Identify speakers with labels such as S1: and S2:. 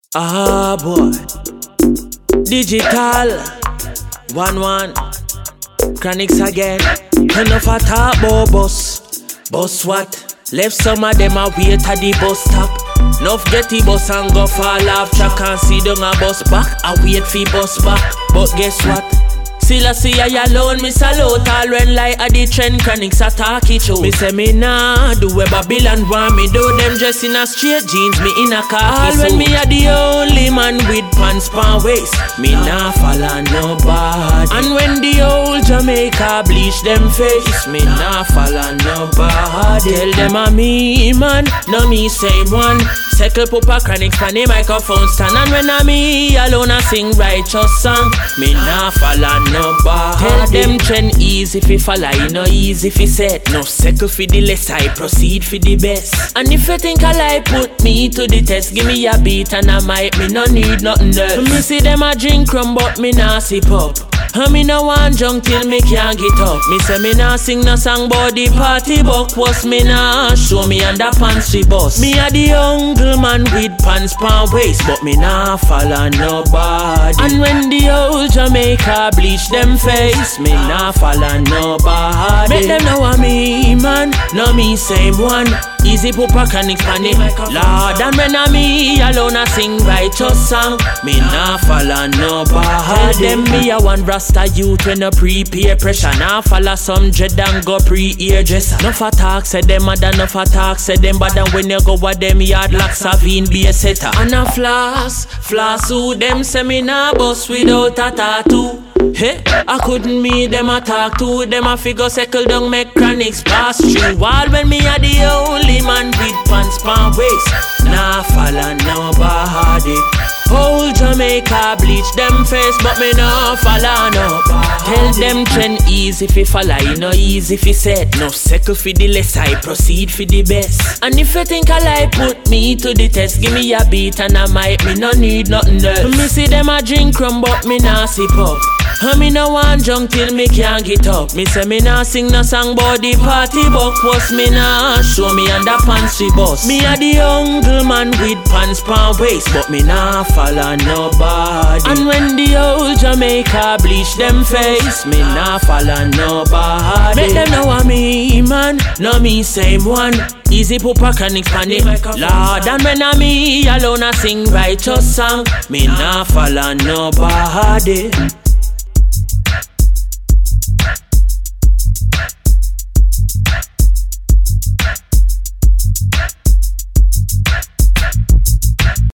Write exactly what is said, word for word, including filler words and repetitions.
S1: Ah boy, digital, one one, Chronixx again. Enough a talk about bus, bus what? Left some of them a wait at the bus stop. Nuff get the bus and go fall off track and see down a bus back. I wait for bus back, but guess what? Still I see I alone, me salute all when like a the trend Chronixx a talk it show. Me say me nah do where Babylon want me do. Them dress in a straight jeans, me in a khaki all suit. When me a the only man with pants pan waist, me nah follow nobody. And when the old Jamaica bleach them face, me nah follow nobody. Tell them a me man, no me same one. Circle Papa Chronixx pan the microphone stand. And when a me alone a sing righteous song, me nah follow nobody. Tell them trend easy fi follow, you know easy fi set. No circle fi the less, I proceed fi the best. And if you think I lie, put me to the test. Give me a beat and I might, me no need nothing else. Me see them a drink rum but me nah sip up. And me no want junk till me can't get up. Me say me nah sing no song but the party buck was me nah show me underpants fi bust. Me a the uncle man with pants pan waist, but me nah follow nobody. And when the old Jamaica bleach them face, me nah follow nobody. Make them know a me man, no me same one. Easy Papa Chronixx pan it, Lord. And when a me alone a sing righteous song, me nah follow nobody. Tell them me a one Rasta youth when a pre-peer pressure. Nah follow some dread and go pre-ear-dresser. Nuff a talk say them mad and nuff a talk say them bad. And when you go with them yard like Savine be a setter. And a floss, floss who them say me nah bust without a tattoo. Hey, I couldn't meet them a talk to them a figure circle down make Chronixx pass through. All when me a the only man with pants pan waist, nah follow nobody. Whole Jamaica bleach them face, but me nah follow nobody. Tell them trend easy fi follow, you know easy fi set. No circle fi the less, I proceed fi the best. And if you think I lie, put me to the test. Give me a beat and I might, me no need nothing else. Me see them a drink rum but me nah sip up. And me no want junk till me can't get up. Me say me nah sing no song but the party buck was me nah show me underpants fi bust. Me a the uncle man with pants pan waist, but me nah follow nobody. And when the old Jamaica bleach them face, me nah follow nobody. Make them know a me man, no me same one. Easy Papa Chronixx pan it, Lord. And when a me alone a sing righteous song, me nah follow nobody.